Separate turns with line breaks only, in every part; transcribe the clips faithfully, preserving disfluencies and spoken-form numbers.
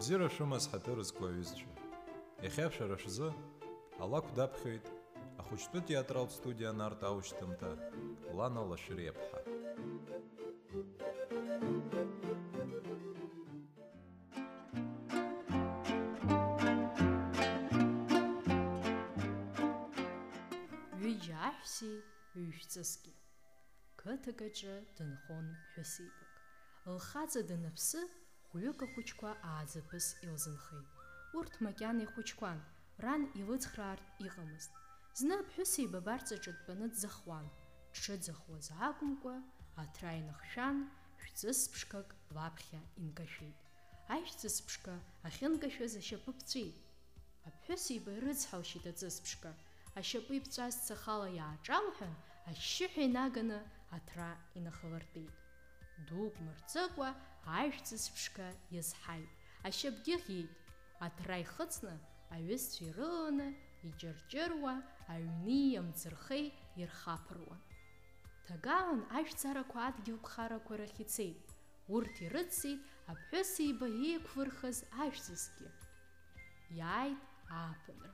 бзиара шәымаз ҳаҭырызқәа аҩызцәа, иахьа шәара шәзы алакә даԥхьоит ахәыҷтәы театралтә студиа анартә аушьҭымҭа Лана Лашәриаԥҳа.
Ҩыџьа аҳәсеи ҩ-шәҵыски. Қыҭак аҿы дынхон ԥҳәысеибак. Лхаҵа даныԥсы, хәҩык ахәыҷқәа ааӡаԥыс илзынхеит. Урҭ макьана ихәыҷқәан, ран илыцхраартә иҟамызт. Зны аԥҳәысеиба абарҵаҿы дтәаны дзахуан. Дшыӡахуаз акәымкәа, аҭра инахшәан, шәҵыс ԥшқак лаԥхьа инкашәеит. Ажәҵыс ԥшқа ахьынкашәаз ашьапы ԥҵәеит. Аԥҳәысеиба ирыцҳалшьит аҵыс ԥшқа. Ашьапы иԥҵәаз цахала иааҿалҳәан, ашьшьыҳәа инаганы аҭра инахалыртит. Дук мырҵыкәа ажәҵыс ԥшқа иазҳаит. Ашьапгьы ӷьеит. Аҭра ихыҵны, аҩызцәа ирыланы, иҷырҷыруа, аҩни амӡырхеи ирхаԥыруан. Ҭагалан ажәҵарақәа адгьыл ԥхарақәа рахь ицеит. Урҭ ирыццеит аԥҳәысеиба еиқәвырхаз ажәҵысгьы. Иааит ааԥынра.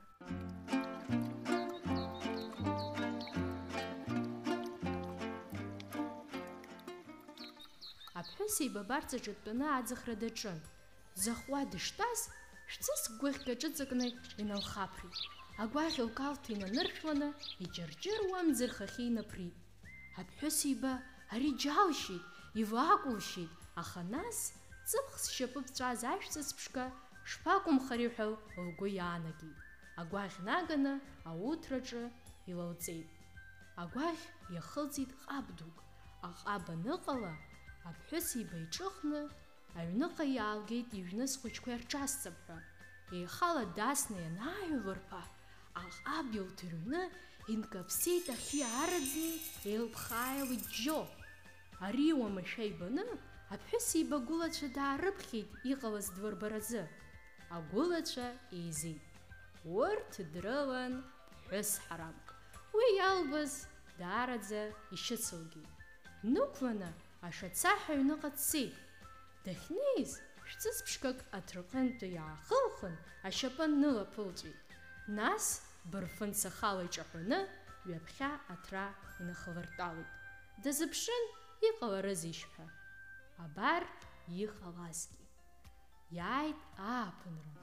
Аԥҳәысеиба абарҵаҿы дтәаны аӡахра даҿын. Дзахуа дыштәаз, шәҵыс гәыӷьк аҿыҵакны иналхаԥрит. Агәаӷь лкалҭ инаныршәланы, иҷырҷыруа амӡырхахьы инаԥрит. Аԥҳәысеиба ари џьалшьеит, ивакәылшьеит, аха нас ҵыԥх зшьапы ԥҵәаз ажәҵыс ԥшқа шԥакәымхари ҳәа лгәы иаанагеит. Агәаӷь наганы ауҭраҿы илалҵеит. Агәаӷь иахылҵит ҟаб дук. Аҟаб аныҟала, аԥҳәысеиба иҿыхны, аҩныҟа иаалгеит ижәныз хәыҷқәа ирҿасҵап ҳәа. Еихала дасны ианааҩлырԥа, аҟаб илҭырҩны инкаԥсеит ахьы араӡны еилԥхааила иџьџьо. Ари уамашәа ибаны, аԥҳәысеиба агәылацәа даарыԥхьеит иҟалаз длырбаразы. Агәылацәа еизеит. Урҭ дрылан ԥҳәыс ҳарамк. Уи иалбаз даараӡа ишьыцылгеит. Днықәланы ашацаҳ аҩныҟа дцеит. Дахьнеиз, шәҵыс ԥшқак аҭырҟынтәи иаахылхын, ашьапы нылаԥылҵәеит. Нас, бырфын цахала иҿаҳәаны, ҩаԥхьа аҭра инахалыртәалеит. Дазыԥшын, иҟаларызишь ҳәа. Абар иҟалазгьы. Иааит ааԥынра.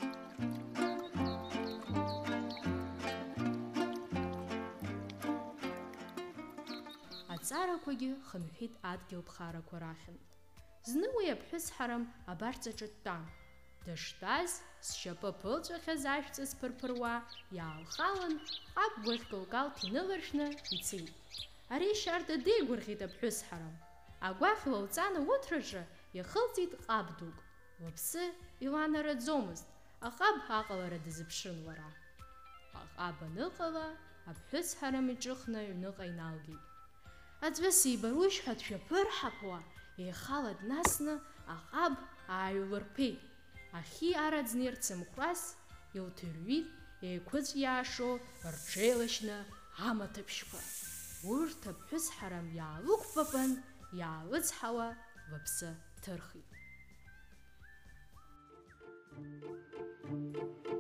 Аҵарақәагьы хынҳәит адгьыл ԥхарақәа рахьынтә. Зны уи аԥҳәыс ҳарам абарҵаҿы дтәан. Дыштәаз, зшьапы ԥылҵәахьаз ажәҵыс ԥырԥыруа, иаалхалан, ҟаб гәыӷьк лкалҭ иныларшәны ицеит. Ари шьарда деигәырӷьеит аԥҳәыс ҳарам. Агәаӷь лалҵан ауҭраҿы иахылҵит ҟаб дук. Лыԥсы иланараӡомызт, аҟаб аҟалара дазыԥшын лара. Аҟаб аныҟала, аԥҳәыс ҳарам иҿыхны аҩныҟа иналгеит. Аӡәы ибарушь ҳәа дшәаԥырҳаԥуа, еихала днасны аҟаб ааҩлырԥеит. Ахьи араӡны ирцымхәрас илҭырҩит еиқәыҵәиаашо рҽеилашьны амаҭаԥшьқәа. Урҭ аԥҳәыс ҳарам иаалықәпапан, иаалыцҳауа лыԥсы ҭырхит.